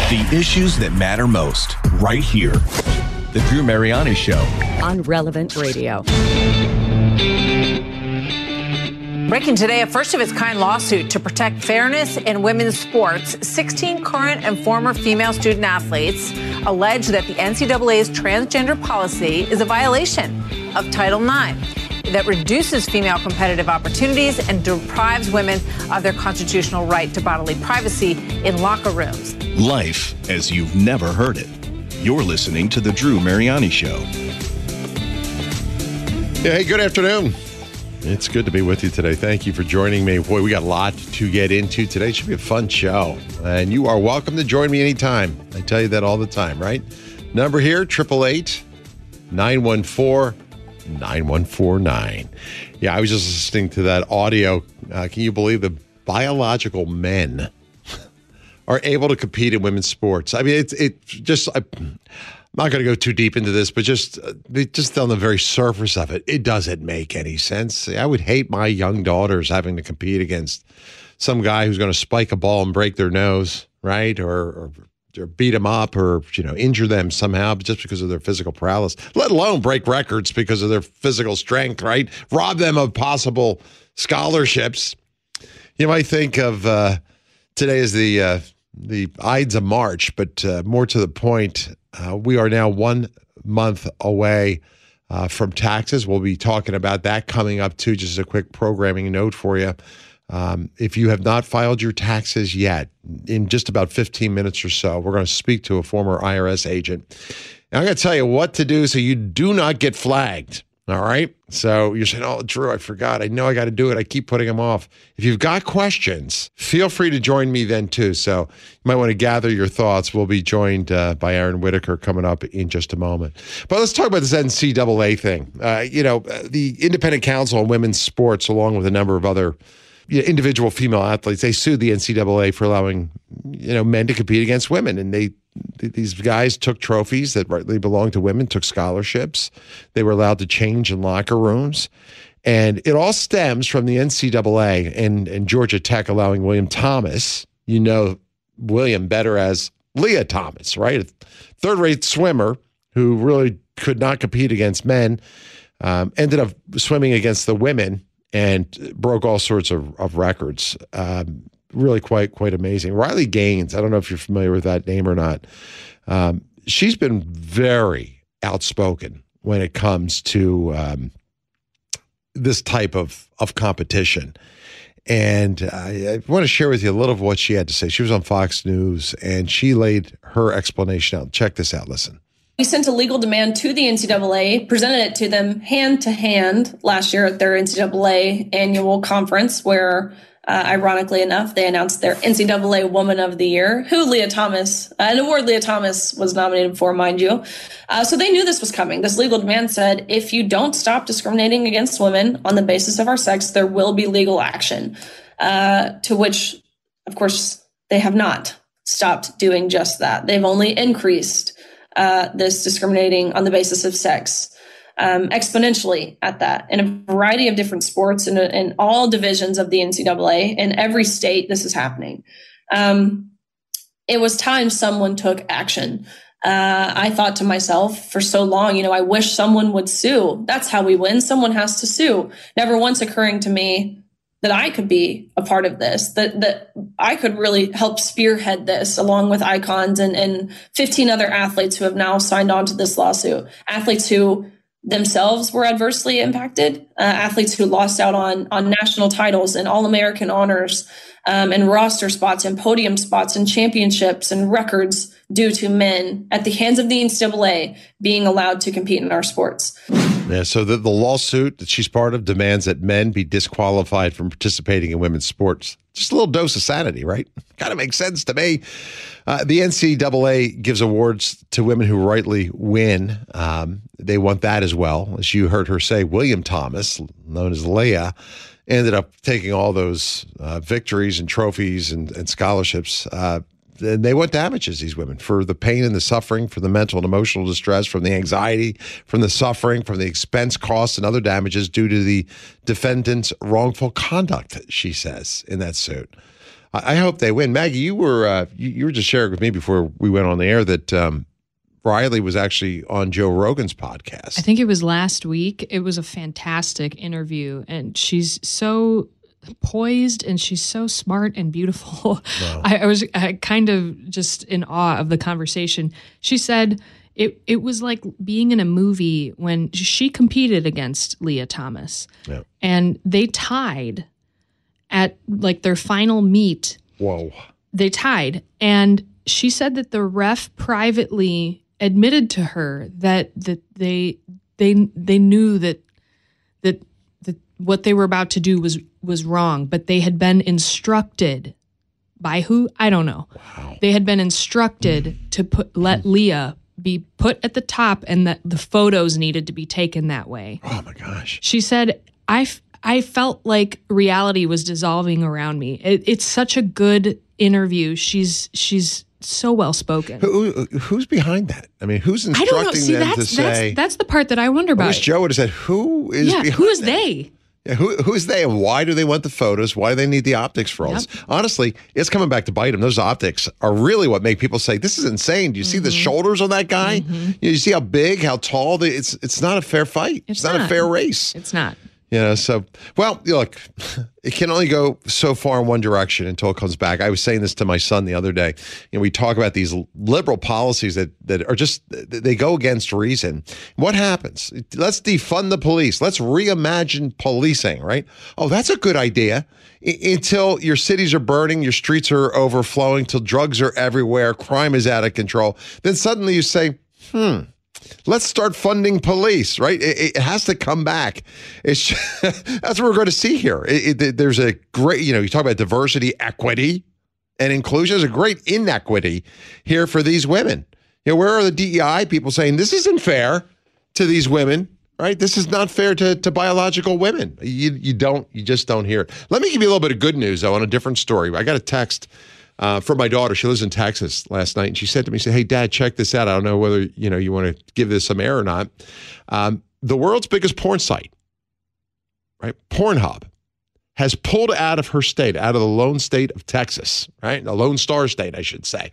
The issues that matter most, right here. The Drew Mariani Show. On Relevant Radio. Breaking today, a first-of-its-kind lawsuit to protect fairness in women's sports. 16 current and former female student athletes allege that the NCAA's transgender policy is a violation of Title IX that reduces female competitive opportunities and deprives women of their constitutional right to bodily privacy in locker rooms. Life as you've never heard it. You're listening to The Drew Mariani Show. Hey, good afternoon. It's good to be with you today. Thank you for joining me. Boy, we got a lot to get into today. It should be a fun show. And you are welcome to join me anytime. I tell you that all the time, right? Number here, 888-914-9149. Yeah, I was just listening to that audio. Can you believe the biological men are able to compete in women's sports? I mean, it's just... I'm not going to go too deep into this, but just on the very surface of it, it doesn't make any sense. I would hate my young daughters having to compete against some guy who's going to spike a ball and break their nose, right? Or beat them up or, injure them somehow just because of their physical prowess, let alone break records because of their physical strength, right? Rob them of possible scholarships. You might think of today as the Ides of March, but more to the point, we are now 1 month away from taxes. We'll be talking about that coming up too. Just a quick programming note for you. If you have not filed your taxes yet, in just about 15 minutes or so, we're going to speak to a former IRS agent. And I'm going to tell you what to do so you do not get flagged. All right. So you're saying, oh, Drew, I forgot. I know I got to do it. I keep putting them off. If you've got questions, feel free to join me then, too. So you might want to gather your thoughts. We'll be joined by Aaron Whitaker coming up in just a moment. But let's talk about this NCAA thing. The Independent Council on Women's Sports, along with a number of other individual female athletes, they sued the NCAA for allowing, men to compete against women. And these guys took trophies that rightly belonged to women, took scholarships. They were allowed to change in locker rooms. And it all stems from the NCAA and Georgia Tech allowing William Thomas, William better as Leah Thomas, right? A third-rate swimmer who really could not compete against men, ended up swimming against the women and broke all sorts of records. Really quite amazing. Riley Gaines, I don't know if you're familiar with that name or not. She's been very outspoken when it comes to this type of competition. And I want to share with you a little of what she had to say. She was on Fox News, and she laid her explanation out. Check this out. Listen. We sent a legal demand to the NCAA, presented it to them hand to hand last year at their NCAA annual conference where, ironically enough, they announced their NCAA Woman of the Year, who Leah Thomas, an award Leah Thomas was nominated for, mind you. So they knew this was coming. This legal demand said, if you don't stop discriminating against women on the basis of our sex, there will be legal action, to which, of course, they have not stopped doing just that. They've only increased this discriminating on the basis of sex exponentially at that in a variety of different sports and in all divisions of the NCAA. In every state, this is happening. It was time someone took action. I thought to myself for so long, I wish someone would sue. That's how we win. Someone has to sue. Never once occurring to me that I could be a part of this, that I could really help spearhead this along with icons and 15 other athletes who have now signed on to this lawsuit. Athletes who themselves were adversely impacted, athletes who lost out on national titles and All-American honors and roster spots and podium spots and championships and records due to men at the hands of the NCAA being allowed to compete in our sports. Yeah, so the lawsuit that she's part of demands that men be disqualified from participating in women's sports. Just a little dose of sanity, right? Kind of makes sense to me. The NCAA gives awards to women who rightly win. They want that as well. As you heard her say, William Thomas, known as Leah, ended up taking all those victories and trophies and scholarships. And they want damages, these women, for the pain and the suffering, for the mental and emotional distress, from the anxiety, from the suffering, from the expense, costs, and other damages due to the defendant's wrongful conduct, she says, in that suit. I hope they win. Maggie, you were just sharing with me before we went on the air that Riley was actually on Joe Rogan's podcast. I think it was last week. It was a fantastic interview, and she's so poised and she's so smart and beautiful. Wow. I was kind of just in awe of the conversation. She said it was like being in a movie when she competed against Leah Thomas, and they tied at like their final meet. Whoa. They tied, and she said that the ref privately admitted to her that they knew that what they were about to do was wrong, but they had been instructed by who? I don't know. Wow. They had been instructed to let Leah be put at the top, and that the photos needed to be taken that way. Oh my gosh. She said, I felt like reality was dissolving around me. It's such a good interview. She's so well spoken. Who's behind that? I mean, who's instructing them to say? That's the part that I wonder about. I wish Joe would have said, "Who is behind who is that? they?" Yeah, who is they, and why do they want the photos? Why do they need the optics for all this? Honestly, it's coming back to bite them. Those optics are really what make people say, "This is insane." Do you see the shoulders on that guy? You see how big, how tall? It's not a fair fight. It's not a fair race. It's not. So, well, look, it can only go so far in one direction until it comes back. I was saying this to my son the other day. We talk about these liberal policies that are just, they go against reason. What happens? Let's defund the police. Let's reimagine policing, right? Oh, that's a good idea. Until your cities are burning, your streets are overflowing, till drugs are everywhere, crime is out of control. Then suddenly you say, let's start funding police, right? It has to come back. That's what we're going to see here. There's a great, you talk about diversity, equity, and inclusion. There's a great inequity here for these women. Where are the DEI people saying this isn't fair to these women, right? This is not fair to biological women. You just don't hear it. Let me give you a little bit of good news, though, on a different story. I got a text from my daughter. She lives in Texas last night, and she said to me, "Hey, Dad, check this out. I don't know whether you want to give this some air or not. The world's biggest porn site, right? Pornhub, has pulled out of her state, out of the lone state of Texas, right? The Lone Star State, I should say.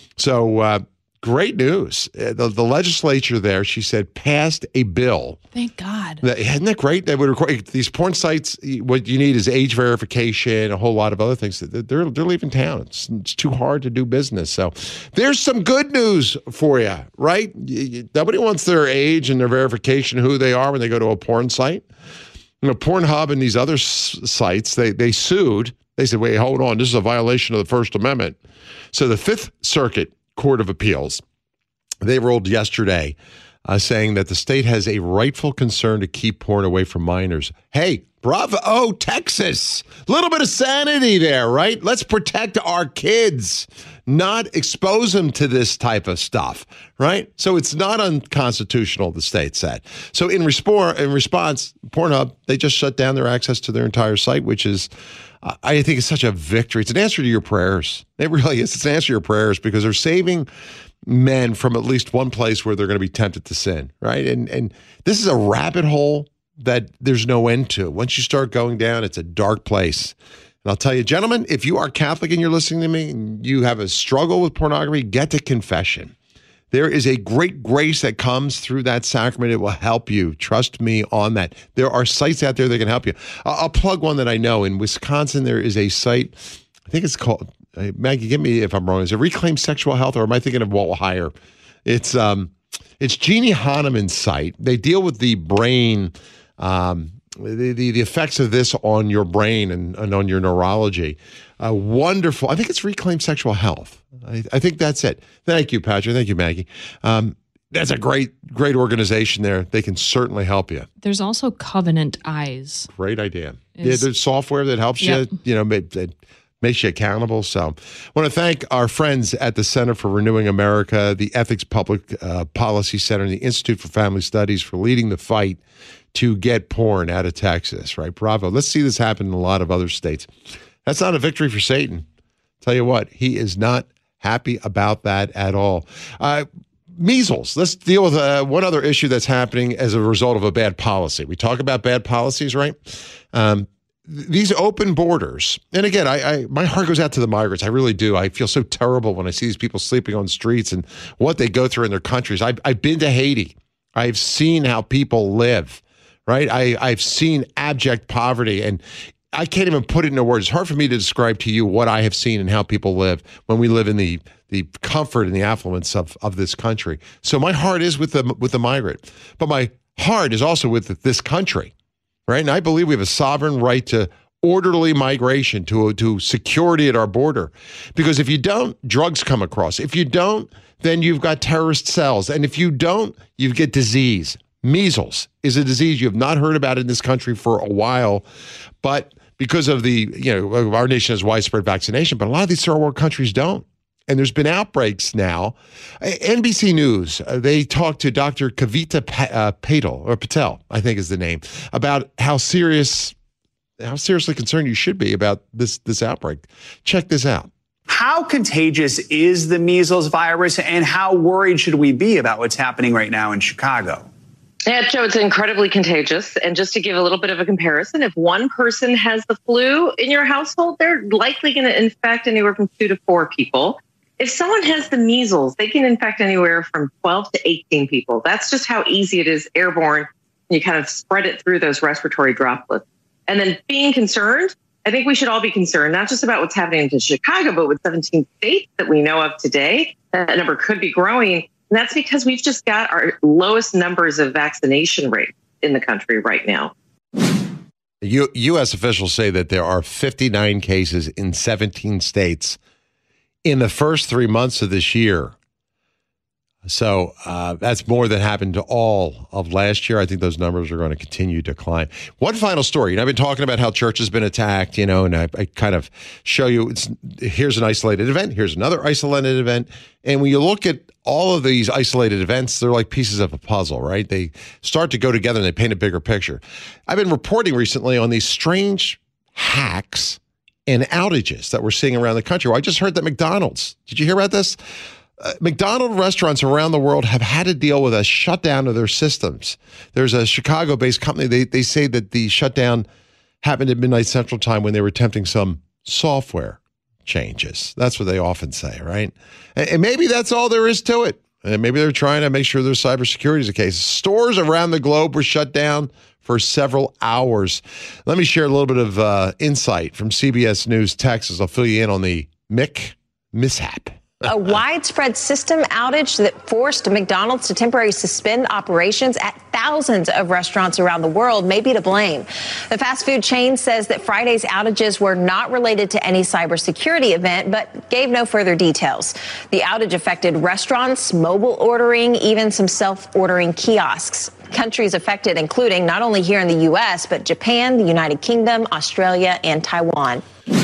So great news. The legislature there, she said, passed a bill. Thank God. Isn't that great? They would require these porn sites. What you need is age verification, a whole lot of other things. They're leaving town. It's too hard to do business. So there's some good news for you, right? Nobody wants their age and their verification, who they are, when they go to a porn site. Pornhub and these other sites, they sued. They said, "Wait, hold on. This is a violation of the First Amendment." So the Fifth Circuit Court of Appeals, they ruled yesterday saying that the state has a rightful concern to keep porn away from minors. Hey, bravo, Texas. A little bit of sanity there, right? Let's protect our kids, not expose them to this type of stuff, right? So it's not unconstitutional, the state said. So in response, Pornhub, they just shut down their access to their entire site, which is, I think, it's such a victory. It's an answer to your prayers. It really is. It's an answer to your prayers, because they're saving men from at least one place where they're going to be tempted to sin, right? And this is a rabbit hole that there's no end to. Once you start going down, it's a dark place. And I'll tell you, gentlemen, if you are Catholic and you're listening to me and you have a struggle with pornography, get to confession. There is a great grace that comes through that sacrament. It will help you. Trust me on that. There are sites out there that can help you. I'll plug one that I know. In Wisconsin, there is a site, I think it's called, Maggie, get me if I'm wrong. Is it Reclaim Sexual Health, or am I thinking of Walt Higher? It's Jeannie Hahnemann's site. They deal with the brain, the effects of this on your brain and on your neurology. Wonderful. I think it's Reclaim Sexual Health. I think that's it. Thank you, Patrick. Thank you, Maggie. That's a great organization there. They can certainly help you. There's also Covenant Eyes. Great idea. There's software that helps you, that makes you accountable. So I want to thank our friends at the Center for Renewing America, the Ethics Public Policy Center, and the Institute for Family Studies for leading the fight to get porn out of Texas, right? Bravo. Let's see this happen in a lot of other states. That's not a victory for Satan. Tell you what, he is not happy about that at all. Measles. Let's deal with one other issue that's happening as a result of a bad policy. We talk about bad policies, right? these open borders, and again, I my heart goes out to the migrants. I really do. I feel so terrible when I see these people sleeping on streets and what they go through in their countries. I've been to Haiti. I've seen how people live, right? I've seen abject poverty, and I can't even put it into words. It's hard for me to describe to you what I have seen and how people live when we live in the comfort and the affluence of this country. So my heart is with the migrant, but my heart is also with this country, right? And I believe we have a sovereign right to orderly migration, to security at our border. Because if you don't, drugs come across. If you don't, then you've got terrorist cells. And if you don't, you get disease. Measles is a disease you have not heard about in this country for a while, but because of our nation has widespread vaccination, but a lot of these third world countries don't. And there's been outbreaks now. NBC News, they talked to Dr. Kavita Patel, I think is the name, about how seriously concerned you should be about this outbreak. Check this out. How contagious is the measles virus, and how worried should we be about what's happening right now in Chicago? Yeah, Joe, it's incredibly contagious. And just to give a little bit of a comparison, if one person has the flu in your household, they're likely going to infect anywhere from 2 to 4 people. If someone has the measles, they can infect anywhere from 12 to 18 people. That's just how easy it is airborne. You kind of spread it through those respiratory droplets. And then being concerned, I think we should all be concerned, not just about what's happening in Chicago, but with 17 states that we know of today. That number could be growing. And that's because we've just got our lowest numbers of vaccination rate in the country right now. U.S. officials say that there are 59 cases in 17 states in the first 3 months of this year. So that's more than happened to all of last year. I think those numbers are going to continue to climb. One final story. I've been talking about how church has been attacked, and I kind of show you, here's an isolated event, here's another isolated event. And when you look at all of these isolated events, they're like pieces of a puzzle, right? They start to go together and they paint a bigger picture. I've been reporting recently on these strange hacks and outages that we're seeing around the country. Well, I just heard that McDonald's, did you hear about this? McDonald's restaurants around the world have had to deal with a shutdown of their systems. There's a Chicago-based company. They say that the shutdown happened at midnight Central Time when they were attempting some software changes. That's what they often say, right? And maybe that's all there is to it. And maybe they're trying to make sure their cybersecurity is the case. Stores around the globe were shut down for several hours. Let me share a little bit of insight from CBS News Texas. I'll fill you in on the mishap. A widespread system outage that forced McDonald's to temporarily suspend operations at thousands of restaurants around the world may be to blame. The fast food chain says that Friday's outages were not related to any cybersecurity event, but gave no further details. The outage affected restaurants, mobile ordering, even some self-ordering kiosks. Countries affected including not only here in the U.S., but Japan, the United Kingdom, Australia, and Taiwan.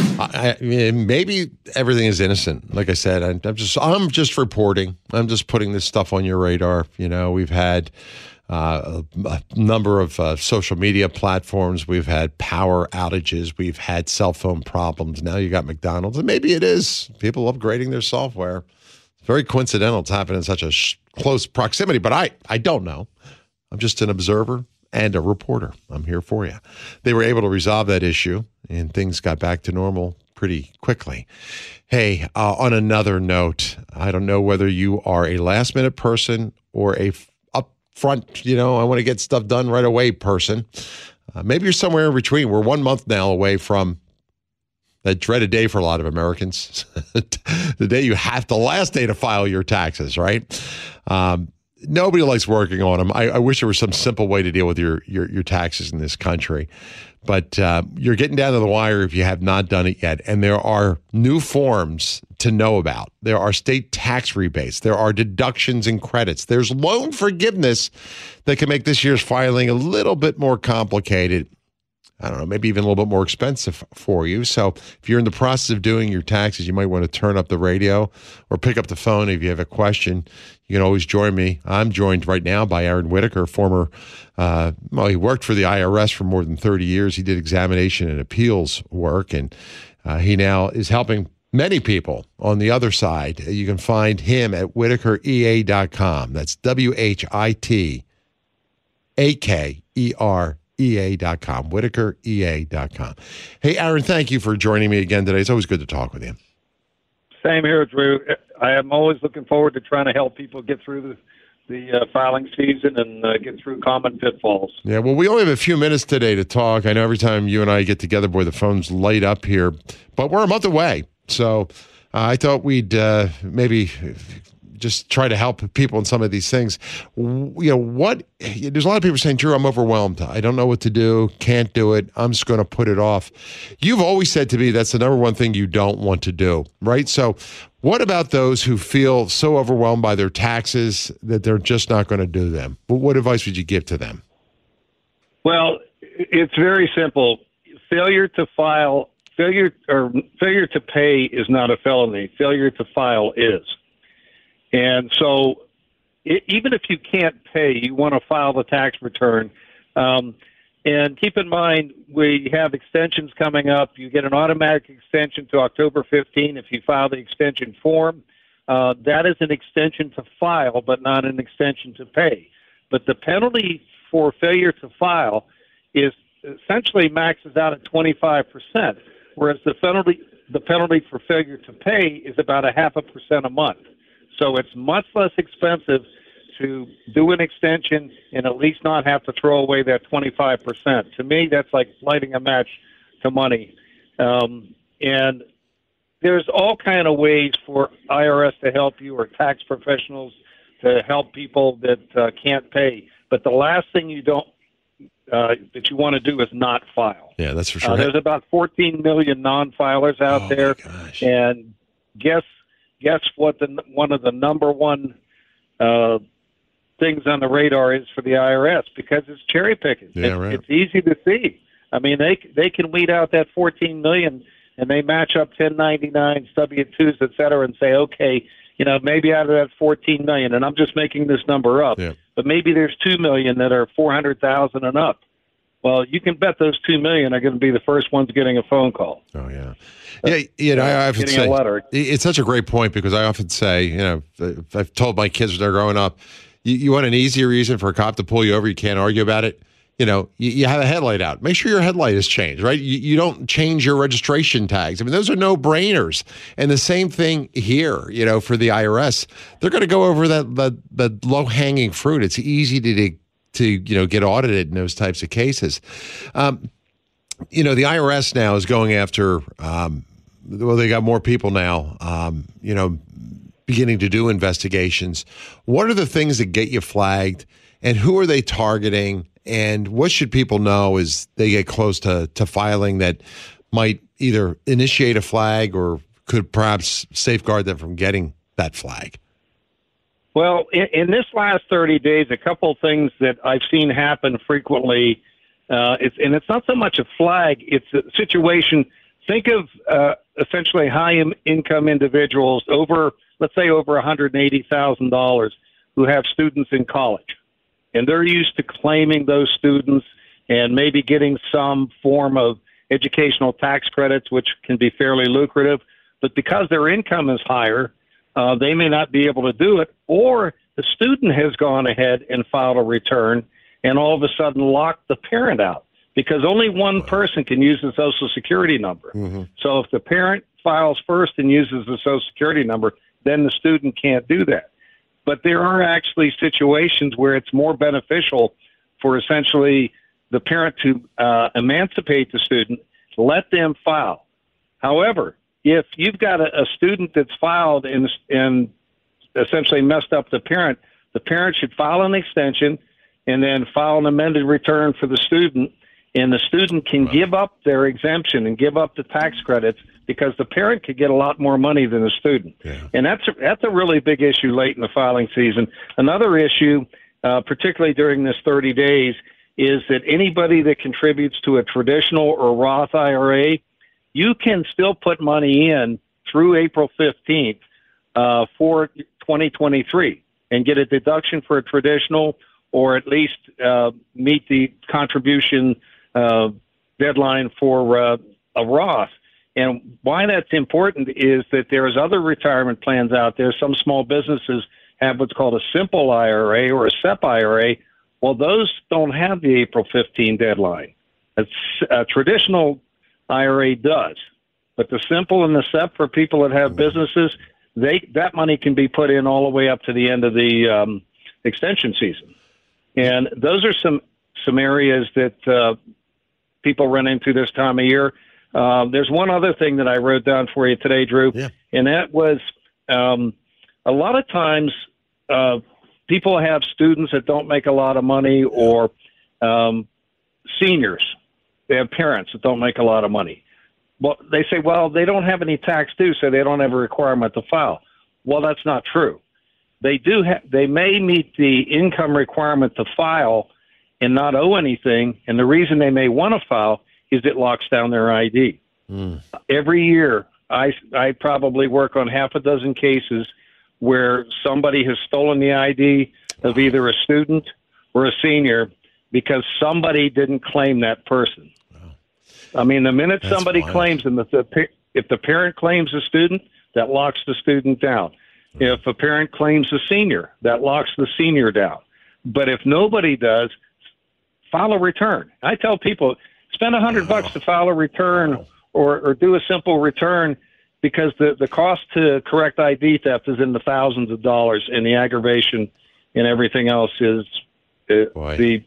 Maybe everything is innocent. Like I said, I'm just reporting. I'm just putting this stuff on your radar. We've had a number of social media platforms. We've had power outages. We've had cell phone problems. Now you got McDonald's, and maybe it is people upgrading their software. It's very coincidental it's happened in such a close proximity, but I don't know. I'm just an observer and a reporter. I'm here for you. They were able to resolve that issue, and things got back to normal pretty quickly. Hey, on another note, I don't know whether you are a last-minute person or a upfront, I want to get stuff done right away person. Maybe you're somewhere in between. We're 1 month now away from that dreaded day for a lot of Americans, the day the last day to file your taxes, right? Nobody likes working on them. I wish there was some simple way to deal with your taxes in this country. But you're getting down to the wire if you have not done it yet. And there are new forms to know about. There are state tax rebates. There are deductions and credits. There's loan forgiveness that can make this year's filing a little bit more complicated. I don't know, maybe even a little bit more expensive for you. So if you're in the process of doing your taxes, you might want to turn up the radio or pick up the phone if you have a question. You can always join me. I'm joined right now by Aaron Whitaker, former, he worked for the IRS for more than 30 years. He did examination and appeals work, and he now is helping many people on the other side. You can find him at WhitakerEA.com. That's WhitakerEA.com. WhitakerEA.com. WhitakerEA.com. Hey, Aaron, thank you for joining me again today. It's always good to talk with you. Same here, Drew. I am always looking forward to trying to help people get through the filing season and get through common pitfalls. Yeah, well, we only have a few minutes today to talk. I know every time you and I get together, boy, the phones light up here. But we're a month away. So I thought we'd maybe just try to help people in some of these things. There's a lot of people saying, Drew, I'm overwhelmed. I don't know what to do. Can't do it. I'm just going to put it off. You've always said to me that's the number one thing you don't want to do, right? So what about those who feel so overwhelmed by their taxes that they're just not going to do them? What advice would you give to them? Well, it's very simple. Failure to pay is not a felony. Failure to file is. And so even if you can't pay, you want to file the tax return. And keep in mind, we have extensions coming up. You get an automatic extension to October 15 if you file the extension form. That is an extension to file, but not an extension to pay. But the penalty for failure to file is essentially maxes out at 25%, whereas the penalty for failure to pay is about 0.5% a month. So it's much less expensive to do an extension and at least not have to throw away that 25%. To me, that's like lighting a match to money. And there's all kind of ways for IRS to help you or tax professionals to help people that can't pay. But the last thing that you want to do is not file. Yeah, that's for sure. There's about 14 million non-filers out there. Gosh. And guess what one of the number one things on the radar is for the IRS, because it's cherry picking. Yeah, right. It's easy to see. I mean, they can weed out that 14 million and they match up 1099s, W-2s, et cetera, and say, okay, maybe out of that 14 million, and I'm just making this number up, but maybe there's 2 million that are 400,000 and up. Well, you can bet those 2 million are going to be the first ones getting a phone call. Oh, yeah. I often say, a letter. It's such a great point, because I often say, I've told my kids when they're growing up, you want an easy reason for a cop to pull you over, you can't argue about it. You have a headlight out. Make sure your headlight is changed, right? You don't change your registration tags. I mean, those are no-brainers. And the same thing here, for the IRS. They're going to go over the low-hanging fruit. It's easy to get audited in those types of cases. The IRS now is going after, they got more people now, beginning to do investigations. What are the things that get you flagged, and who are they targeting? And what should people know as they get close to filing that might either initiate a flag or could perhaps safeguard them from getting that flag? Well, in this last 30 days, a couple of things that I've seen happen frequently, it's not so much a flag, it's a situation. Think of essentially high-income individuals let's say over $180,000 who have students in college. And they're used to claiming those students and maybe getting some form of educational tax credits, which can be fairly lucrative. But because their income is higher, they may not be able to do it, or the student has gone ahead and filed a return and all of a sudden locked the parent out, because only one person can use the Social Security number. Mm-hmm. So if the parent files first and uses the Social Security number, then the student can't do that. But there are actually situations where it's more beneficial for essentially the parent to emancipate the student, let them file. However, if you've got a student that's filed and essentially messed up the parent should file an extension and then file an amended return for the student, and the student can give up their exemption and give up the tax credits, because the parent could get a lot more money than the student. Yeah. And that's a really big issue late in the filing season. Another issue, particularly during this 30 days, is that anybody that contributes to a traditional or Roth IRA, you can still put money in through April 15th for 2023 and get a deduction for a traditional, or at least meet the contribution deadline for a Roth. And why that's important is that there's other retirement plans out there. Some small businesses have what's called a simple IRA or a SEP IRA, Well, those don't have the April 15 deadline. A traditional IRA does. But the simple and the SEP for people that have businesses, that money can be put in all the way up to the end of the extension season. And those are some areas that people run into this time of year. There's one other thing that I wrote down for you today, Drew, and that was a lot of times people have students that don't make a lot of money, or seniors. They have parents that don't make a lot of money. Well, they say, well, they don't have any tax due, so they don't have a requirement to file. Well, that's not true. They do. They may meet the income requirement to file and not owe anything. And the reason they may want to file is it locks down their ID. Every year, I probably work on half a dozen cases where somebody has stolen the ID of either a student or a senior because somebody didn't claim that person. I mean, the minute somebody claims, and if the parent claims a student, that locks the student down. If a parent claims a senior, that locks the senior down. But if nobody does, file a return. I tell people, spend $100 to file a return or do a simple return, because the cost to correct ID theft is in the thousands of dollars, and the aggravation and everything else is the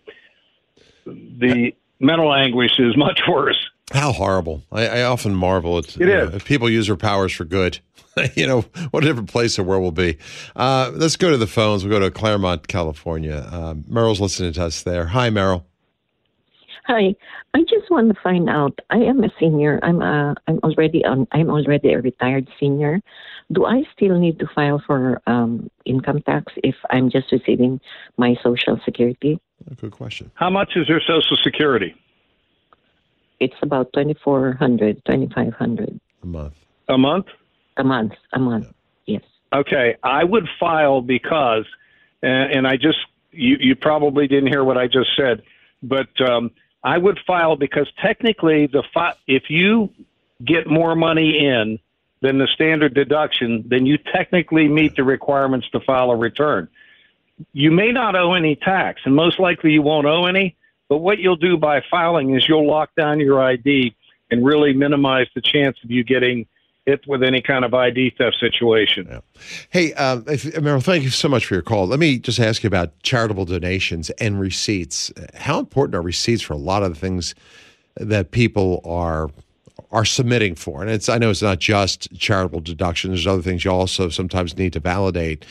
mental anguish is much worse. How horrible. I often marvel at if people use their powers for good. What a different place the world will be. Let's go to the phones. We'll go to Claremont, California. Meryl's listening to us there. Hi, Meryl. Hi. I just want to find out. I am a senior. I'm already a retired senior. Do I still need to file for income tax if I'm just receiving my Social Security? Good question. How much is your Social Security? It's about $2,400, $2,500 a month. A month? A month. Yes. Okay, I would file because, and you probably didn't hear what I just said, but I would file because technically if you get more money in than the standard deduction, then you technically meet the requirements to file a return. You may not owe any tax, and most likely you won't owe any, but what you'll do by filing is you'll lock down your ID and really minimize the chance of you getting hit with any kind of ID theft situation. Yeah. Hey, Meryl, thank you so much for your call. Let me just ask you about charitable donations and receipts. How important are receipts for a lot of the things that people are submitting for? And I know it's not just charitable deductions. There's other things you also sometimes need to validate.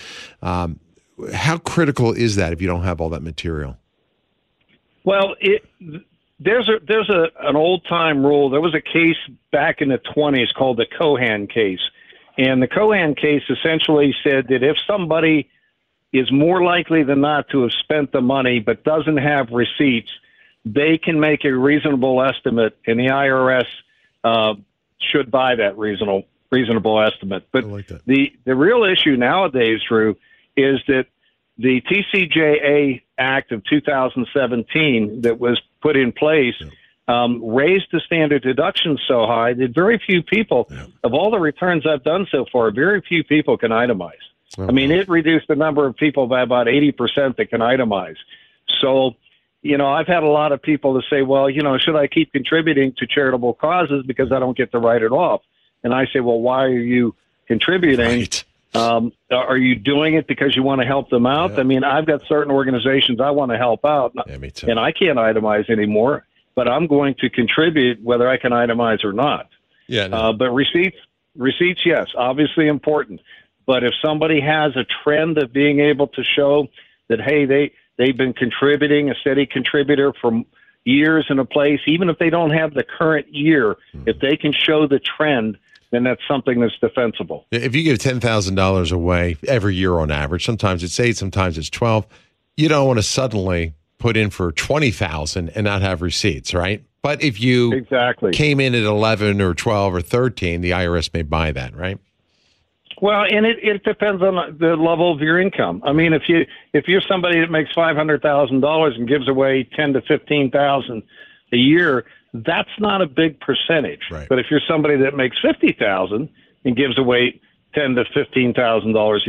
How critical is that if you don't have all that material? Well, there's an old time rule. There was a case back in the 1920s called the Cohan case, and the Cohan case essentially said that if somebody is more likely than not to have spent the money but doesn't have receipts, they can make a reasonable estimate, and the IRS should buy that reasonable estimate. But the real issue nowadays, Drew, is that the TCJA Act of 2017 that was put in place raised the standard deduction so high that very few people, of all the returns I've done so far, very few people can itemize. I mean, it reduced the number of people by about 80% that can itemize. So, I've had a lot of people to say, well, should I keep contributing to charitable causes because I don't get to write it off? And I say, well, why are you contributing? Right. Are you doing it because you want to help them out? Yeah. I mean, I've got certain organizations I want to help out, me too. And I can't itemize anymore, but I'm going to contribute whether I can itemize or not. Yeah. No. But receipts, yes, obviously important. But if somebody has a trend of being able to show that, hey, they've been contributing, a steady contributor for years in a place, even if they don't have the current year, if they can show the trend, then that's something that's defensible. If you give $10,000 away every year on average, sometimes it's 8, sometimes it's 12, you don't want to suddenly put in for $20,000 and not have receipts, right? But if you came in at 11 or 12 or 13, the IRS may buy that, right? Well, and it depends on the level of your income. I mean, if you're somebody that makes $500,000 and gives away $10,000 to $15,000 a year, that's not a big percentage. Right. But if you're somebody that makes $50,000 and gives away $10,000 to $15,000 a year,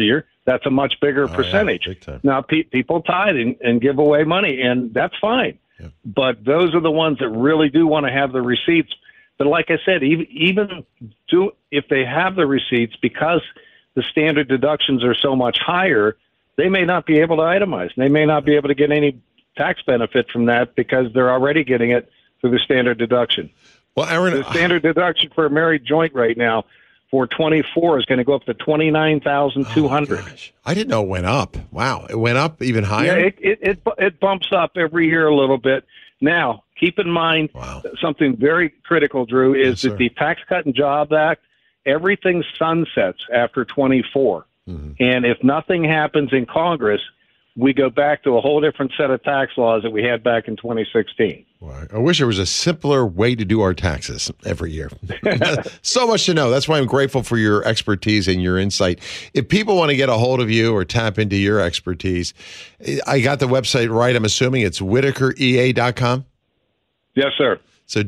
that's a much bigger percentage. Yeah, big time. Now, people tithe and give away money, and that's fine. Yeah. But those are the ones that really do want to have the receipts. But like I said, even if they have the receipts, because the standard deductions are so much higher, they may not be able to itemize. They may not be able to get any tax benefit from that because they're already getting it through the standard deduction. Well, Aaron, the standard deduction for a married joint right now for 24 is going to go up to $29,200. Oh, I didn't know it went up. Wow, it went up even higher. Yeah, it bumps up every year a little bit. Now, keep in mind something very critical, Drew, is that the Tax Cut and Jobs Act, everything sunsets after 24. Mm-hmm. And if nothing happens in Congress, we go back to a whole different set of tax laws that we had back in 2016. Well, I wish there was a simpler way to do our taxes every year. So much to know. That's why I'm grateful for your expertise and your insight. If people want to get a hold of you or tap into your expertise, I got the website right. I'm assuming it's WhitakerEA.com. Yes, sir. So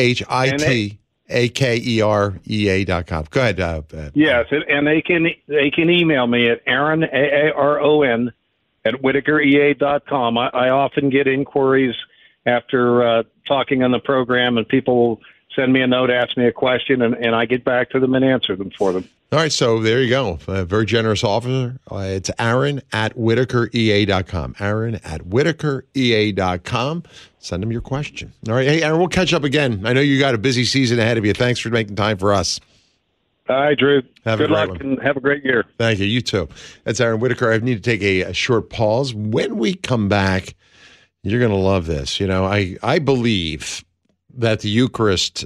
WhitakerEA.com. Go ahead. Yes, and they can email me at Aaron, AARON, at WhitakerEA.com. I often get inquiries after talking on the program, and people send me a note, ask me a question, and I get back to them and answer them for them. All right, so there you go. A very generous officer. It's Aaron at WhitakerEA.com. Aaron at WhitakerEA.com. Send him your question. All right, hey, Aaron, we'll catch up again. I know you got a busy season ahead of you. Thanks for making time for us. All right, Drew. Good luck one. and have a great year. Thank you. You too. That's Aaron Whitaker. I need to take a short pause. When we come back, you're going to love this. You know, I believe that the Eucharist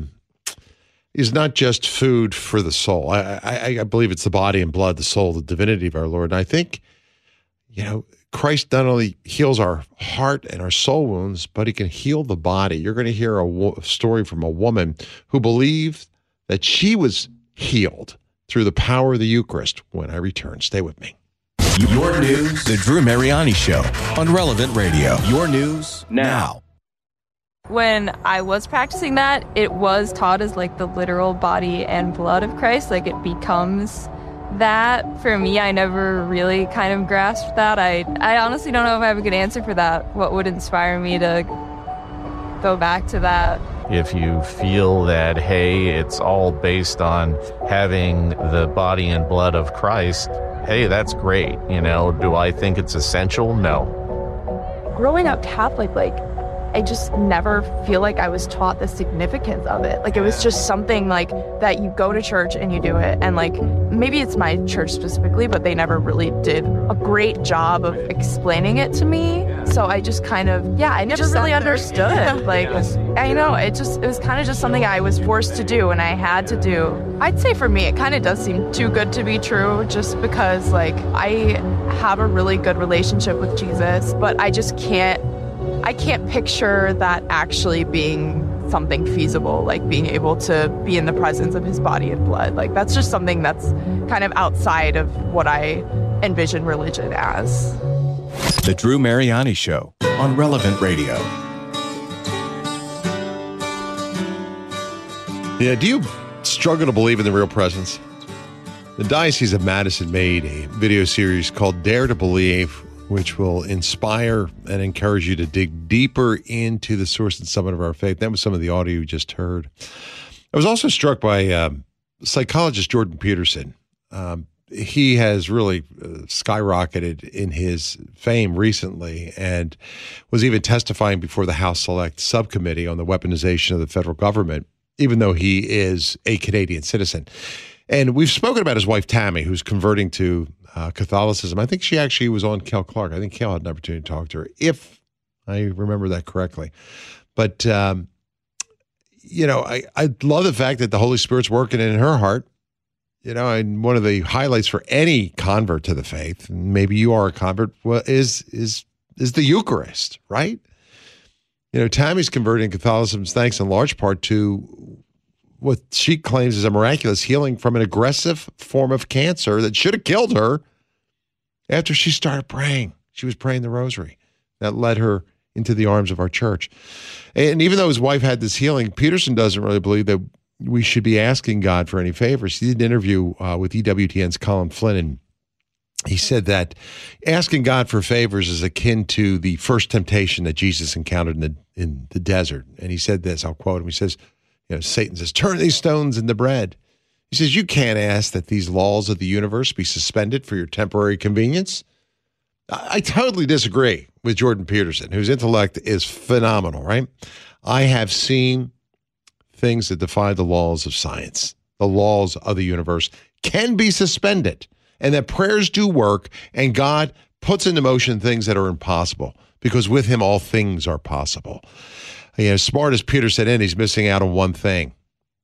is not just food for the soul. I believe it's the body and blood, the soul, the divinity of our Lord. And I think, you know, Christ not only heals our heart and our soul wounds, but he can heal the body. You're going to hear a story from a woman who believed that she was healed through the power of the Eucharist when I return. Stay with me. Your news, The Drew Mariani Show on Relevant Radio. Your news now. When I was practicing that, it was taught as like the literal body and blood of Christ. Like it becomes that. For me, I never really kind of grasped that. I honestly don't know if I have a good answer for that. What would inspire me to go back to that? If you feel that, hey, it's all based on having the body and blood of Christ, hey, that's great. You know, do I think it's essential? No. Growing up Catholic, I just never feel like I was taught the significance of it. Like, it was just something like that you go to church and you do it. And like, maybe it's my church specifically, but they never really did a great job of explaining it to me. So I just kind of, I never really understood. Like, I know, it was kind of just something I was forced to do and I had to do. I'd say for me, it kind of does seem too good to be true, just because like I have a really good relationship with Jesus, but I can't picture that actually being something feasible, like being able to be in the presence of his body and blood. Like, that's just something that's kind of outside of what I envision religion as. The Drew Mariani Show on Relevant Radio. Yeah, do you struggle to believe in the real presence? The Diocese of Madison made a video series called Dare to Believe, which will inspire and encourage you to dig deeper into the source and summit of our faith. That was some of the audio you just heard. I was also struck by psychologist Jordan Peterson. He has really skyrocketed in his fame recently and was even testifying before the House Select Subcommittee on the weaponization of the federal government, even though he is a Canadian citizen. And we've spoken about his wife, Tammy, who's converting to Catholicism. I think she actually was on Kel Clark. I think Kel had an opportunity to talk to her, if I remember that correctly. But, you know, I love the fact that the Holy Spirit's working in her heart. You know, and one of the highlights for any convert to the faith, and maybe you are a convert, is the Eucharist, right? You know, Tammy's converting to Catholicism thanks in large part to what she claims is a miraculous healing from an aggressive form of cancer that should have killed her after she started praying. She was praying the rosary. That led her into the arms of our church. And even though his wife had this healing, Peterson doesn't really believe that we should be asking God for any favors. He did an interview with EWTN's Colin Flynn, and he said that asking God for favors is akin to the first temptation that Jesus encountered in the desert. And he said this, I'll quote him. He says, Satan says, turn these stones into bread. He says, you can't ask that these laws of the universe be suspended for your temporary convenience. I totally disagree with Jordan Peterson, whose intellect is phenomenal, right? I have seen things that defy the laws of science. The laws of the universe can be suspended, and that prayers do work, and God puts into motion things that are impossible, because with him all things are possible. As smart as Peterson is, he's missing out on one thing.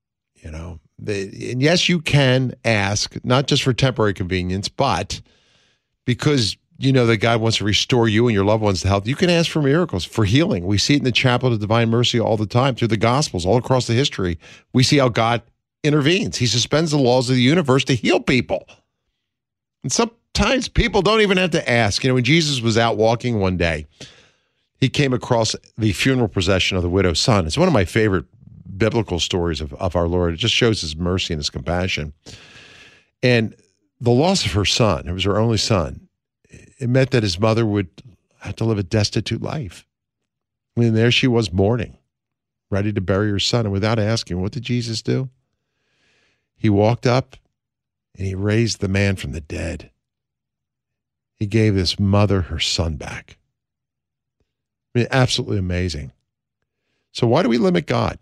And yes, you can ask, not just for temporary convenience, but because that God wants to restore you and your loved ones to health, you can ask for miracles, for healing. We see it in the Chapel of Divine Mercy all the time, through the Gospels, all across the history. We see how God intervenes. He suspends the laws of the universe to heal people. And sometimes people don't even have to ask. When Jesus was out walking one day, he came across the funeral procession of the widow's son. It's one of my favorite biblical stories of our Lord. It just shows his mercy and his compassion. And the loss of her son, it was her only son, it meant that his mother would have to live a destitute life. And there she was mourning, ready to bury her son. And without asking, what did Jesus do? He walked up and he raised the man from the dead. He gave this mother her son back. I mean, absolutely amazing. So why do we limit God?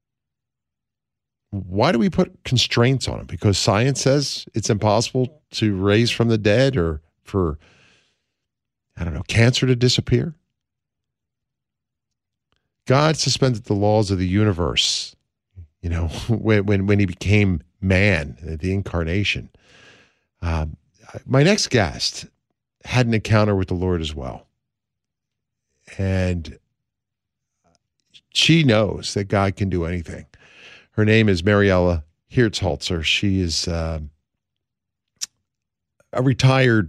Why do we put constraints on him? Because science says it's impossible to raise from the dead, or for, cancer to disappear? God suspended the laws of the universe, when he became man, the incarnation. My next guest had an encounter with the Lord as well. And she knows that God can do anything. Her name is Mariella Hirtshölzer. She is a retired,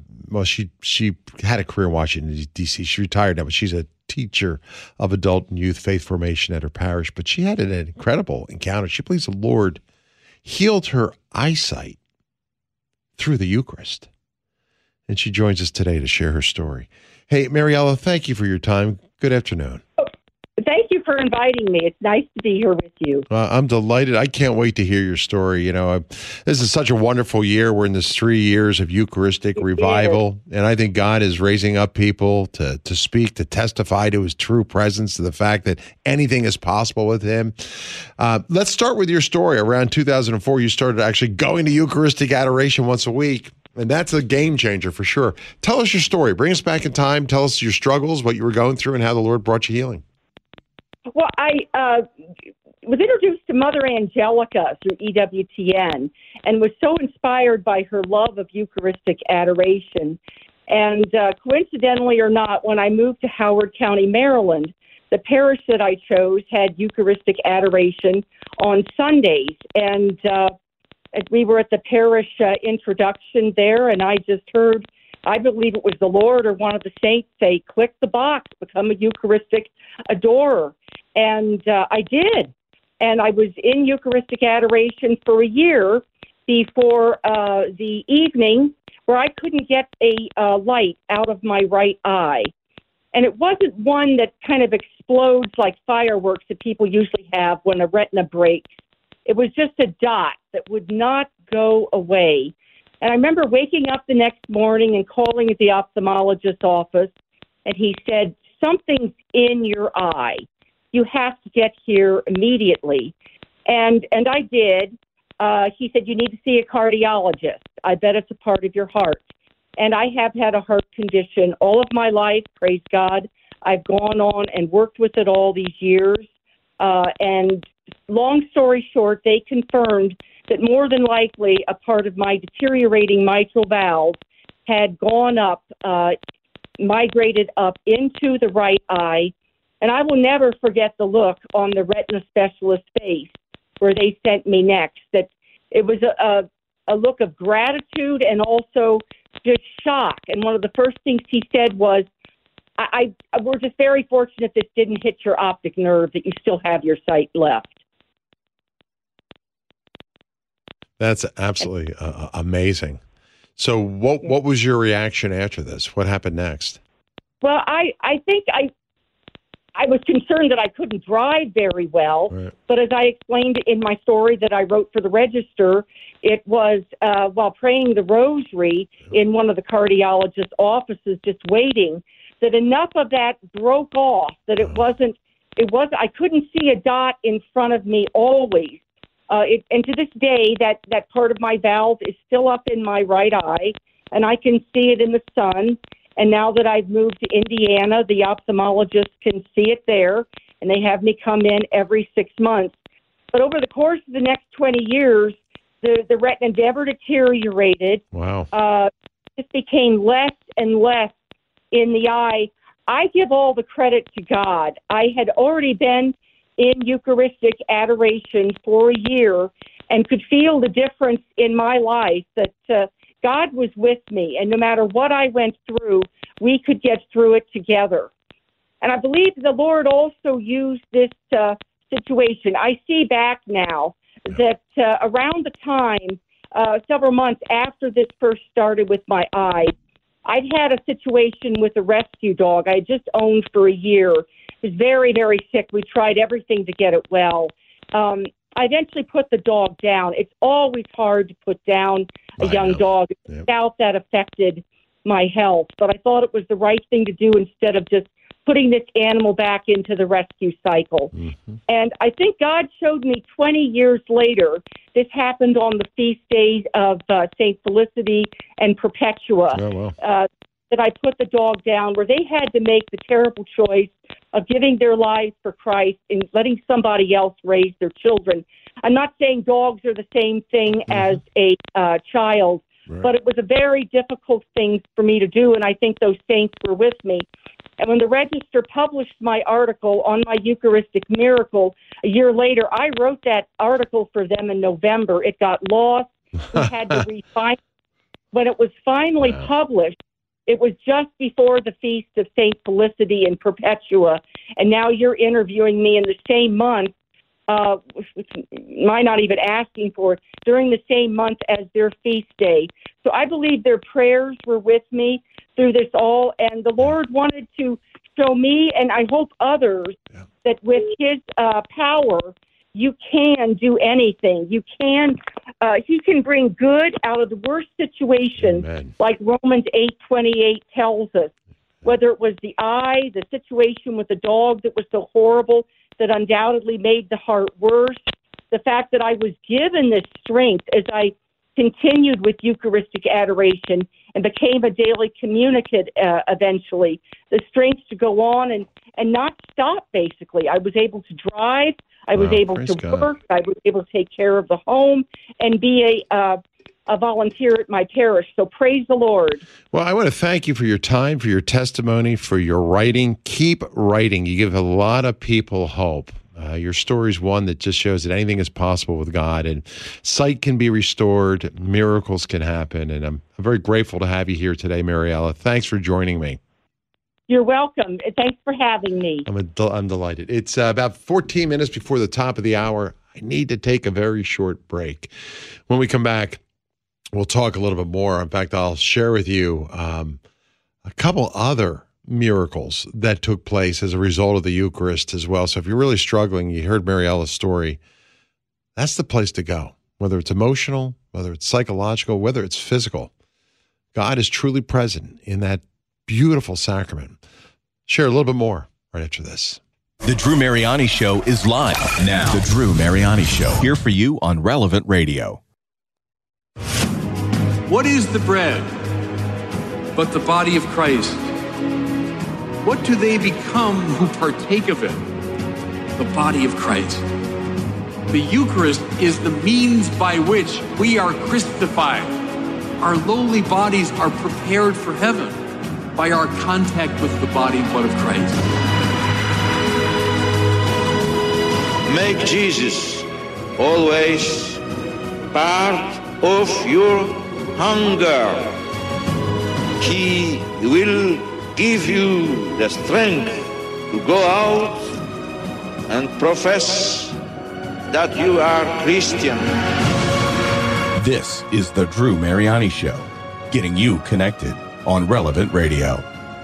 she had a career in Washington, D.C. She retired now, but she's a teacher of adult and youth faith formation at her parish. But she had an incredible encounter. She believes the Lord healed her eyesight through the Eucharist. And she joins us today to share her story. Hey, Mariella, thank you for your time. Good afternoon. Thank you for inviting me. It's nice to be here with you. I'm delighted. I can't wait to hear your story. This is such a wonderful year. We're in this 3 years of Eucharistic revival, and I think God is raising up people to speak, to testify to his true presence, to the fact that anything is possible with him. Let's start with your story. Around 2004, you started actually going to Eucharistic adoration once a week, and that's a game changer for sure. Tell us your story. Bring us back in time. Tell us your struggles, what you were going through, and how the Lord brought you healing. Well, I was introduced to Mother Angelica through EWTN and was so inspired by her love of Eucharistic adoration. And coincidentally or not, when I moved to Howard County, Maryland, the parish that I chose had Eucharistic adoration on Sundays. And we were at the parish introduction there, and I just heard, I believe it was the Lord or one of the saints say, click the box, become a Eucharistic adorer. And I did. And I was in Eucharistic adoration for a year before the evening where I couldn't get a light out of my right eye. And it wasn't one that kind of explodes like fireworks that people usually have when a retina breaks. It was just a dot that would not go away. And I remember waking up the next morning and calling at the ophthalmologist's office, and he said, something's in your eye. You have to get here immediately. And I did. He said, you need to see a cardiologist. I bet it's a part of your heart. And I have had a heart condition all of my life, praise God. I've gone on and worked with it all these years. And long story short, they confirmed that more than likely a part of my deteriorating mitral valve had gone up, migrated up into the right eye. And I will never forget the look on the retina specialist's face where they sent me next. That it was a look of gratitude and also just shock. And one of the first things he said was, we're just very fortunate this didn't hit your optic nerve, that you still have your sight left. That's absolutely amazing. So what was your reaction after this? What happened next? Well, I think I was concerned that I couldn't drive very well. Right. But as I explained in my story that I wrote for the Register, it was while praying the rosary in one of the cardiologist's offices, just waiting, that enough of that broke off, that I couldn't see a dot in front of me always. And to this day, that part of my valve is still up in my right eye, and I can see it in the sun. And now that I've moved to Indiana, the ophthalmologist can see it there, and they have me come in every 6 months. But over the course of the next 20 years, the retina never deteriorated. Wow. It became less and less in the eye. I give all the credit to God. I had already been in Eucharistic adoration for a year and could feel the difference in my life that God was with me, and no matter what I went through, we could get through it together. And I believe the Lord also used this situation. I see back now that around the time, several months after this first started with my eye, I'd had a situation with a rescue dog I had just owned for a year. It was very, very sick. We tried everything to get it well. I eventually put the dog down. It's always hard to put down a young dog. I doubt that affected my health, but I thought it was the right thing to do instead of just putting this animal back into the rescue cycle. Mm-hmm. And I think God showed me 20 years later, this happened on the feast days of St. Felicity and Perpetua, that I put the dog down, where they had to make the terrible choice of giving their lives for Christ and letting somebody else raise their children. I'm not saying dogs are the same thing as a child, but it was a very difficult thing for me to do, and I think those saints were with me. And when the Register published my article on my Eucharistic miracle a year later, I wrote that article for them in November. It got lost. We had to refine it. When it was finally published, it was just before the feast of St. Felicity and Perpetua, and now you're interviewing me in the same month, might not even asking for it, during the same month as their feast day. So I believe their prayers were with me through this all, and the Lord wanted to show me, and I hope others, that with His power, you can do anything. You can. He can bring good out of the worst situation, like Romans 8:28 tells us. Whether it was the eye, the situation with the dog that was so horrible that undoubtedly made the heart worse, the fact that I was given this strength as I continued with Eucharistic adoration and became a daily communicant eventually, the strength to go on and not stop, basically. I was able to drive. I was able to work. I was able to take care of the home and be a volunteer at my parish. So praise the Lord. Well, I want to thank you for your time, for your testimony, for your writing. Keep writing. You give a lot of people hope. Your story is one that just shows that anything is possible with God, and sight can be restored, miracles can happen, and I'm very grateful to have you here today, Mariella. Thanks for joining me. You're welcome. Thanks for having me. I'm delighted. It's about 14 minutes before the top of the hour. I need to take a very short break. When we come back, we'll talk a little bit more. In fact, I'll share with you a couple other miracles that took place as a result of the Eucharist as well. So if you're really struggling, you heard Mariella's story, that's the place to go. Whether it's emotional, whether it's psychological, whether it's physical, God is truly present in that beautiful sacrament. Share a little bit more right after this. The Drew Mariani Show is live now. The Drew Mariani Show, here for you on Relevant Radio. What is the bread but the body of Christ? What do they become who partake of it? The body of Christ. The Eucharist is the means by which we are Christified. Our lowly bodies are prepared for heaven by our contact with the body and blood of Christ. Make Jesus always part of your hunger. He will give you the strength to go out and profess that you are Christian. This is the Drew Mariani Show. getting you connected on Relevant Radio.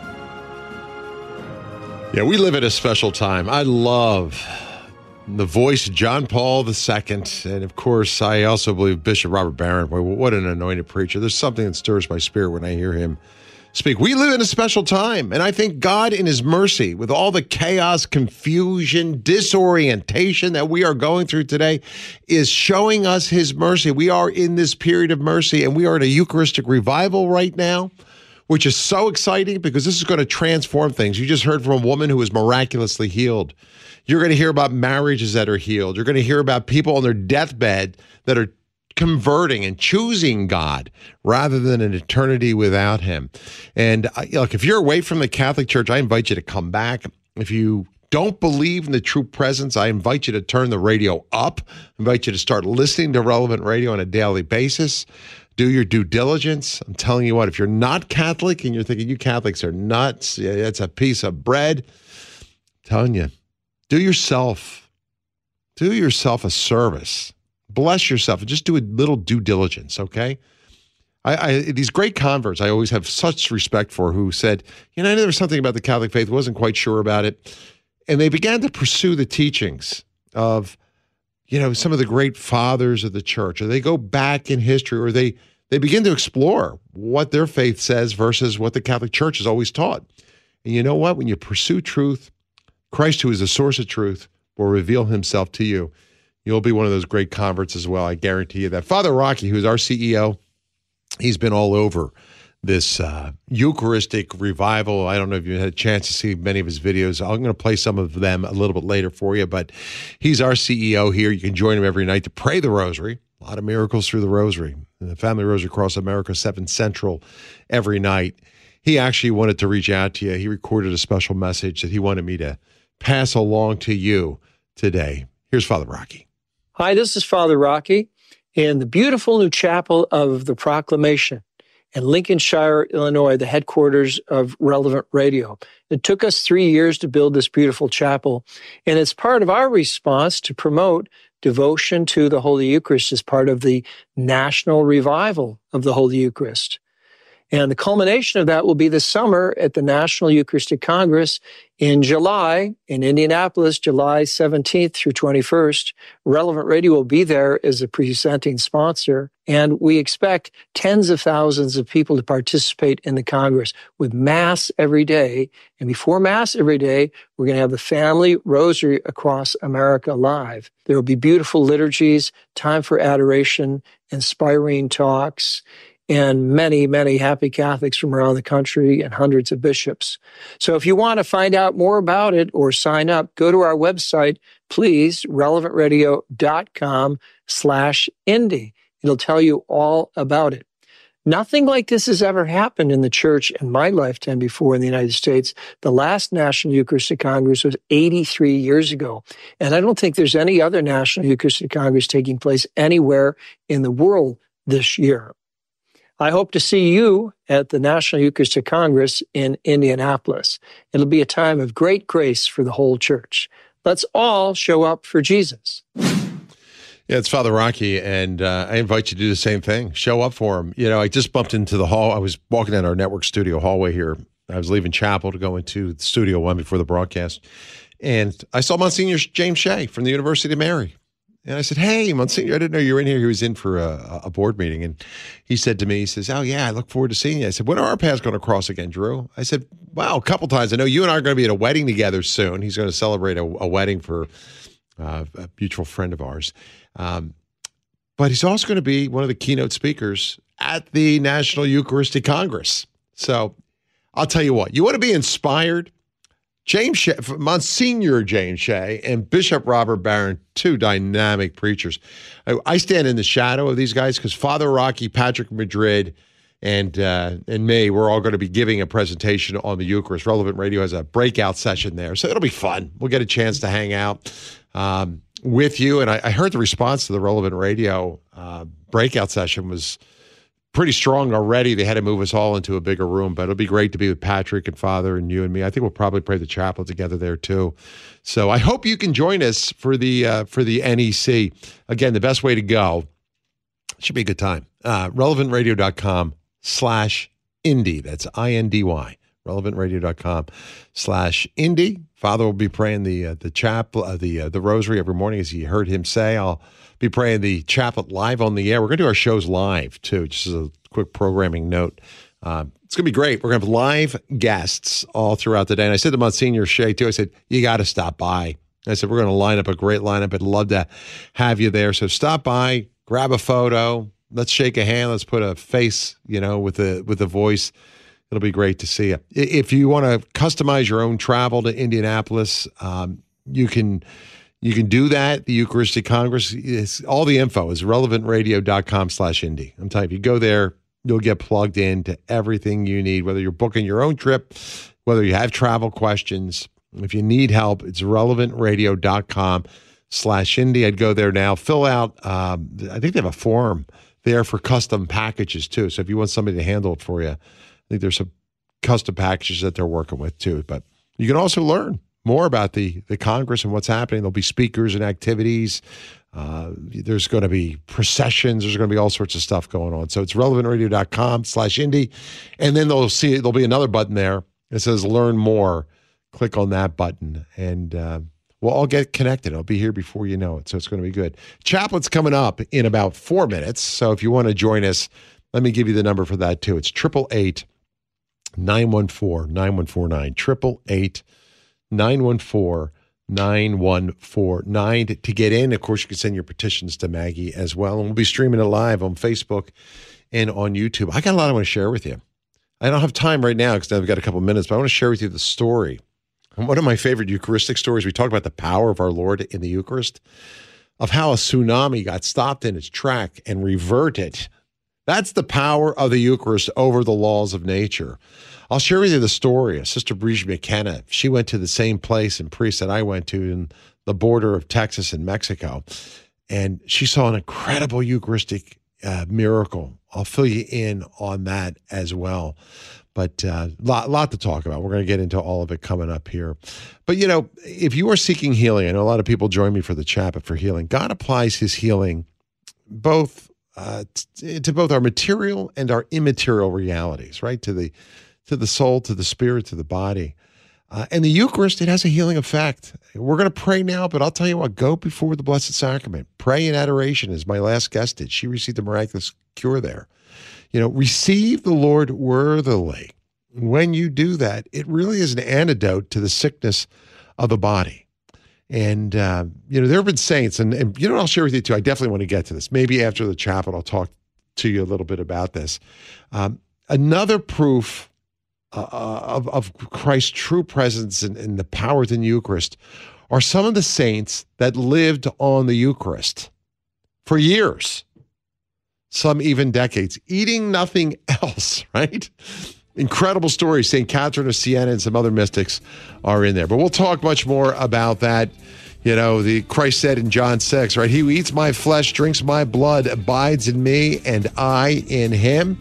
Yeah, we live at a special time. I love the voice of John Paul II. And of course, I also believe Bishop Robert Barron. Boy, what an anointed preacher. There's something that stirs my spirit when I hear him speak. We live in a special time. And I think God in his mercy, with all the chaos, confusion, disorientation that we are going through today, is showing us his mercy. We are in this period of mercy, and we are in a Eucharistic revival right now, which is so exciting because this is going to transform things. You just heard from a woman who was miraculously healed. You're going to hear about marriages that are healed. You're going to hear about people on their deathbed that are converting and choosing God rather than an eternity without him. And look, if you're away from the Catholic Church, I invite you to come back. If you don't believe in the true presence, I invite you to turn the radio up. I invite you to start listening to Relevant Radio on a daily basis. Do your due diligence. I'm telling you what, if you're not Catholic and you're thinking you Catholics are nuts, it's a piece of bread, I'm telling you, do yourself a service. Bless yourself and just do a little due diligence, okay? These great converts I always have such respect for who said, I know there was something about the Catholic faith, wasn't quite sure about it. And they began to pursue the teachings of some of the great fathers of the church, or they go back in history, or they begin to explore what their faith says versus what the Catholic Church has always taught. And you know what? When you pursue truth, Christ, who is the source of truth, will reveal himself to you. You'll be one of those great converts as well. I guarantee you that. Father Rocky, who's our CEO, he's been all over this Eucharistic revival. I don't know if you had a chance to see many of his videos. I'm going to play some of them a little bit later for you, but he's our CEO here. You can join him every night to pray the rosary. A lot of miracles through the rosary. The Family Rosary Across America, 7 Central every night. He actually wanted to reach out to you. He recorded a special message that he wanted me to pass along to you today. Here's Father Rocky. Hi, this is Father Rocky in the beautiful new chapel of the Proclamation in Lincolnshire, Illinois, the headquarters of Relevant Radio. It took us 3 years to build this beautiful chapel, and it's part of our response to promote devotion to the Holy Eucharist as part of the national revival of the Holy Eucharist. And the culmination of that will be this summer at the National Eucharistic Congress in July in Indianapolis, July 17th through 21st. Relevant Radio will be there as a presenting sponsor. And we expect tens of thousands of people to participate in the Congress with Mass every day. And before Mass every day, we're going to have the Family Rosary Across America live. There will be beautiful liturgies, time for adoration, inspiring talks, and many, many happy Catholics from around the country and hundreds of bishops. So if you want to find out more about it or sign up, go to our website, please, relevantradio.com/Indy. It'll tell you all about it. Nothing like this has ever happened in the church in my lifetime before in the United States. The last National Eucharistic Congress was 83 years ago. And I don't think there's any other National Eucharistic Congress taking place anywhere in the world this year. I hope to see you at the National Eucharistic Congress in Indianapolis. It'll be a time of great grace for the whole church. Let's all show up for Jesus. Yeah, it's Father Rocky, and I invite you to do the same thing. Show up for him. I just bumped into the hall. I was walking down our network studio hallway here. I was leaving chapel to go into Studio One before the broadcast, and I saw Monsignor James Shea from the University of Mary. And I said, hey, Monsignor, I didn't know you were in here. He was in for a board meeting. And he said to me, he says, oh, yeah, I look forward to seeing you. I said, when are our paths going to cross again, Drew? I said, wow, a couple times. I know you and I are going to be at a wedding together soon. He's going to celebrate a wedding for a mutual friend of ours. But he's also going to be one of the keynote speakers at the National Eucharistic Congress. So I'll tell you what, you want to be inspired? James Shea, Monsignor James Shea and Bishop Robert Barron, two dynamic preachers. I stand in the shadow of these guys because Father Rocky, Patrick Madrid, and me, we're all going to be giving a presentation on the Eucharist. Relevant Radio has a breakout session there, so it'll be fun. We'll get a chance to hang out with you. And I heard the response to the Relevant Radio breakout session was pretty strong already. They had to move us all into a bigger room, but it'll be great to be with Patrick and Father and you and me. I think we'll probably pray the chapel together there too. So I hope you can join us for the NEC. Again, the best way to go, it should be a good time. Relevantradio.com relevantradio.com/Indy. That's INDY. relevantradio.com/Indy. Father will be praying the rosary every morning, as you heard him say. I'll be praying the chaplet live on the air. We're going to do our shows live, too, just as a quick programming note. It's going to be great. We're going to have live guests all throughout the day. And I said to Monsignor Shea, too, I said, you got to stop by. I said, we're going to line up a great lineup. I'd love to have you there. So stop by, grab a photo. Let's shake a hand. Let's put a face, with a voice. It'll be great to see you. If you want to customize your own travel to Indianapolis, you can do that. The Eucharistic Congress, all the info is relevantradio.com/Indy. I'm telling you, if you go there, you'll get plugged into everything you need, whether you're booking your own trip, whether you have travel questions. If you need help, it's relevantradio.com/Indy. I'd go there now. Fill out, I think they have a form there for custom packages too. So if you want somebody to handle it for you, I think there's some custom packages that they're working with too. But you can also learn more about the Congress and what's happening. There'll be speakers and activities. There's going to be processions. There's going to be all sorts of stuff going on. So it's relevantradio.com/Indy. And then there'll be another button there that says learn more. Click on that button and we'll all get connected. I'll be here before you know it. So it's going to be good. Chaplet's coming up in about 4 minutes. So if you want to join us, let me give you the number for that too. It's 888-914-9149. 888-914-9149 to get in. Of course, you can send your petitions to Maggie as well. And we'll be streaming it live on Facebook and on YouTube. I got a lot I want to share with you. I don't have time right now because I've got a couple minutes, but I want to share with you the story. And one of my favorite Eucharistic stories, we talk about the power of our Lord in the Eucharist, of how a tsunami got stopped in its track and reverted. That's the power of the Eucharist over the laws of nature. I'll share with you the story of Sister Brigitte McKenna. She went to the same place and priest that I went to in the border of Texas and Mexico, and she saw an incredible Eucharistic miracle. I'll fill you in on that as well. But lot to talk about. We're going to get into all of it coming up here. But, if you are seeking healing, I know a lot of people join me for the chaplet for healing. God applies his healing both to both our material and our immaterial realities, right? To the soul, to the spirit, to the body. And the Eucharist, it has a healing effect. We're going to pray now, but I'll tell you what, go before the Blessed Sacrament. Pray in adoration, as my last guest did. She received a miraculous cure there. Receive the Lord worthily. When you do that, it really is an antidote to the sickness of the body. And, there have been saints, and I'll share with you too. I definitely want to get to this. Maybe after the chaplet, I'll talk to you a little bit about this. Another proof of Christ's true presence and the power within the Eucharist are some of the saints that lived on the Eucharist for years, some even decades, eating nothing else, right? Incredible stories. St. Catherine of Siena and some other mystics are in there. But we'll talk much more about that. The Christ said in John 6, right? He who eats my flesh, drinks my blood, abides in me, and I in him.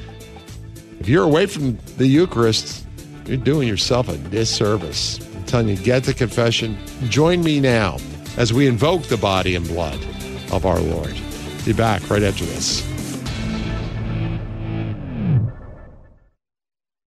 If you're away from the Eucharist, you're doing yourself a disservice. I'm telling you, get the confession. Join me now as we invoke the body and blood of our Lord. Be back right after this.